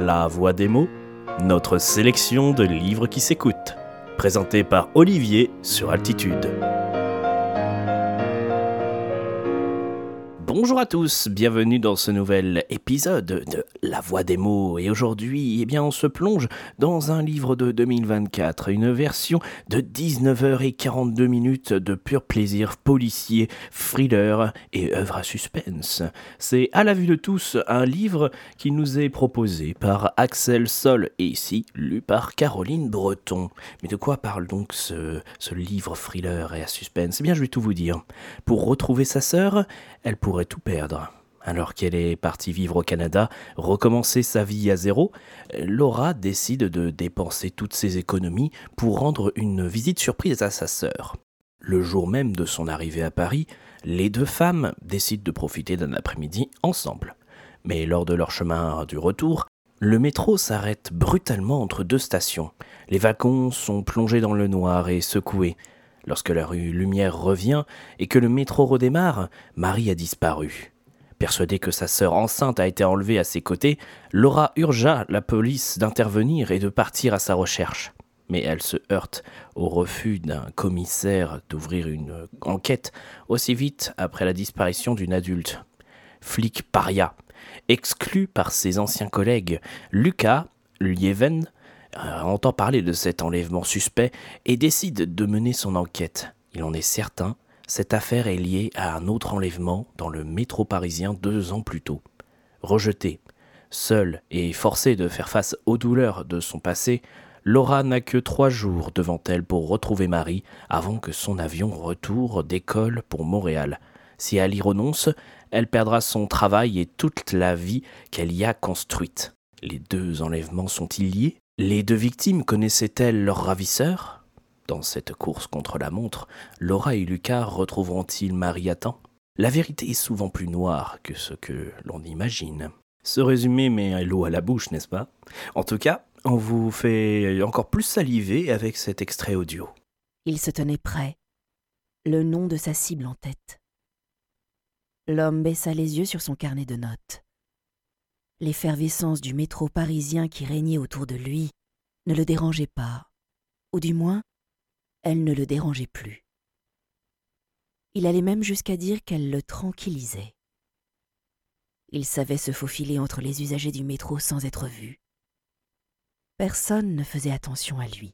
La Voix des mots, notre sélection de livres qui s'écoutent. Présenté par Olivier sur Altitude. Bonjour à tous, bienvenue dans ce nouvel épisode de La Voix des mots. Et aujourd'hui, on se plonge dans un livre de 2024, une version de 19h42 de pur plaisir policier, thriller et œuvre à suspense. C'est À la vue de tous, un livre qui nous est proposé par Axel Sol et ici lu par Caroline Breton. Mais de quoi parle donc ce livre thriller et à suspense ? Je vais tout vous dire. Pour retrouver sa sœur, elle pourrait tout perdre. Alors qu'elle est partie vivre au Canada, recommencer sa vie à zéro, Laura décide de dépenser toutes ses économies pour rendre une visite surprise à sa sœur. Le jour même de son arrivée à Paris, les deux femmes décident de profiter d'un après-midi ensemble. Mais lors de leur chemin du retour, le métro s'arrête brutalement entre deux stations. Les wagons sont plongés dans le noir et secoués. Lorsque la lumière revient et que le métro redémarre, Marie a disparu. Persuadée que sa sœur enceinte a été enlevée à ses côtés, Laura urgea la police d'intervenir et de partir à sa recherche. Mais elle se heurte au refus d'un commissaire d'ouvrir une enquête aussi vite après la disparition d'une adulte. Flic paria, exclu par ses anciens collègues, Lucas Lieven entend parler de cet enlèvement suspect et décide de mener son enquête. Il en est certain, cette affaire est liée à un autre enlèvement dans le métro parisien 2 ans plus tôt. Rejetée, seule et forcée de faire face aux douleurs de son passé, Laura n'a que 3 jours devant elle pour retrouver Marie avant que son avion retour décolle pour Montréal. Si elle y renonce, elle perdra son travail et toute la vie qu'elle y a construite. Les 2 enlèvements sont-ils liés ? Les 2 victimes connaissaient-elles leur ravisseur ? Dans cette course contre la montre, Laura et Lucas retrouveront-ils Marie à temps ? La vérité est souvent plus noire que ce que l'on imagine. Ce résumé met l'eau à la bouche, n'est-ce pas ? En tout cas, on vous fait encore plus saliver avec cet extrait audio. Il se tenait prêt, le nom de sa cible en tête. L'homme baissa les yeux sur son carnet de notes. L'effervescence du métro parisien qui régnait autour de lui ne le dérangeait pas, ou du moins, elle ne le dérangeait plus. Il allait même jusqu'à dire qu'elle le tranquillisait. Il savait se faufiler entre les usagers du métro sans être vu. Personne ne faisait attention à lui.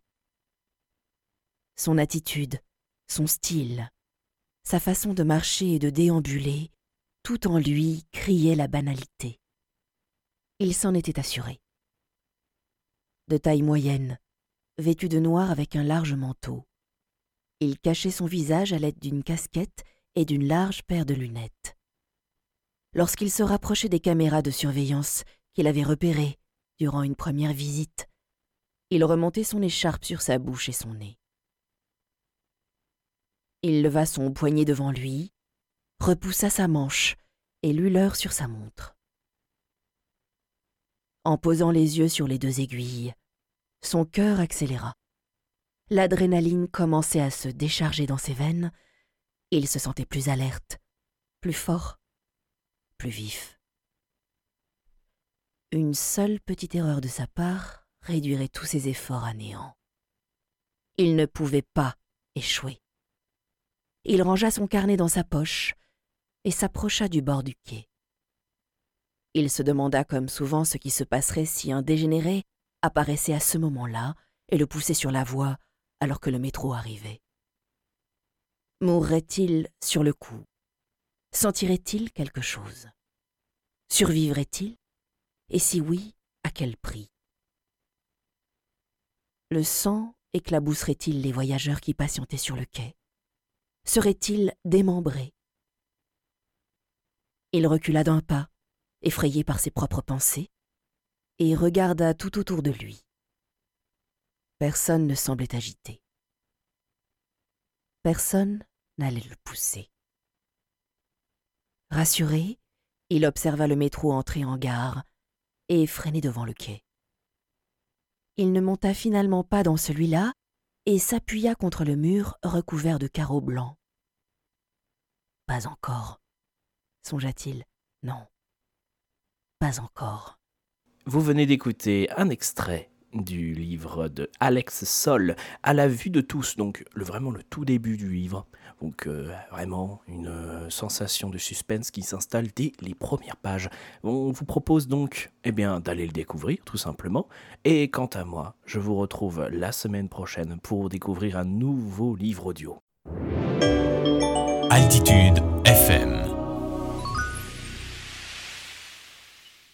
Son attitude, son style, sa façon de marcher et de déambuler, tout en lui criait la banalité. Il s'en était assuré. De taille moyenne, vêtu de noir avec un large manteau, il cachait son visage à l'aide d'une casquette et d'une large paire de lunettes. Lorsqu'il se rapprochait des caméras de surveillance qu'il avait repérées durant une première visite, il remontait son écharpe sur sa bouche et son nez. Il leva son poignet devant lui, repoussa sa manche et lut l'heure sur sa montre. En posant les yeux sur les 2 aiguilles, son cœur accéléra. L'adrénaline commençait à se décharger dans ses veines. Il se sentait plus alerte, plus fort, plus vif. Une seule petite erreur de sa part réduirait tous ses efforts à néant. Il ne pouvait pas échouer. Il rangea son carnet dans sa poche et s'approcha du bord du quai. Il se demanda comme souvent ce qui se passerait si un dégénéré apparaissait à ce moment-là et le poussait sur la voie alors que le métro arrivait. Mourrait-il sur le coup ? Sentirait-il quelque chose ? Survivrait-il ? Et si oui, à quel prix ? Le sang éclabousserait-il les voyageurs qui patientaient sur le quai ? Serait-il démembré ? Il recula d'un pas, effrayé par ses propres pensées, et regarda tout autour de lui. Personne ne semblait agité. Personne n'allait le pousser. Rassuré, il observa le métro entrer en gare et freiner devant le quai. Il ne monta finalement pas dans celui-là et s'appuya contre le mur recouvert de carreaux blancs. Pas encore, songea-t-il. Non, pas encore. Vous venez d'écouter un extrait du livre de Alex Soll, À la vue de tous, donc vraiment le tout début du livre. Donc vraiment une sensation de suspense qui s'installe dès les premières pages. On vous propose donc d'aller le découvrir tout simplement. Et quant à moi, je vous retrouve la semaine prochaine pour découvrir un nouveau livre audio. Altitude FM.